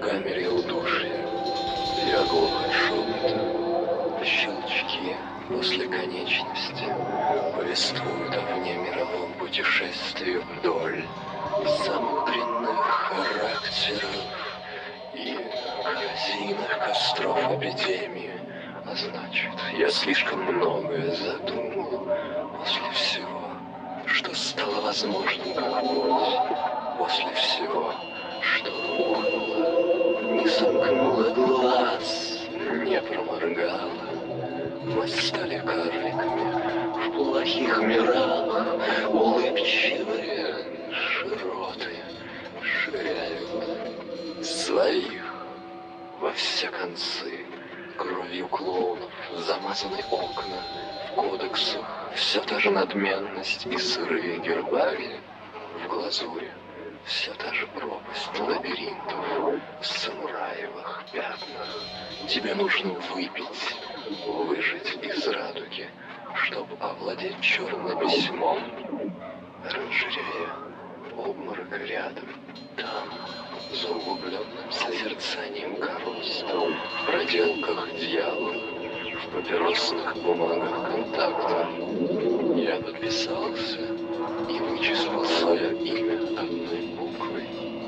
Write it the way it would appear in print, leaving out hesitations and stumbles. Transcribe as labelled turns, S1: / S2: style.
S1: камере удушья. Я глухо шепотом, щелчки после конечности повествуют о внемировом путешествии вдоль самых дрянных характеров и коррозийных костров эпидемии. А значит, я слишком многое задумал после всего, что стало возможным как путь, после всего, что рухнуло, не сомкнуло глаз, не проморгало. Мы стали карликами в плохих мирах, улыбчивые широты ширяют своих во все концы. Кровью клоунов замазаны окна, в кодексах все та же надменность и сырые гербарии, в глазури все та же пропасть лабиринтов в самураевых пятнах. Тебе нужно выпить, выжать из радуги, чтобы овладеть черным письмом. Оранжерея, обморок рядом, там, за углубленным созерцанием корост, в проделках дьявола, в папиросных бумагах контакта. Я подписался и вычислил свое имя одной буквой.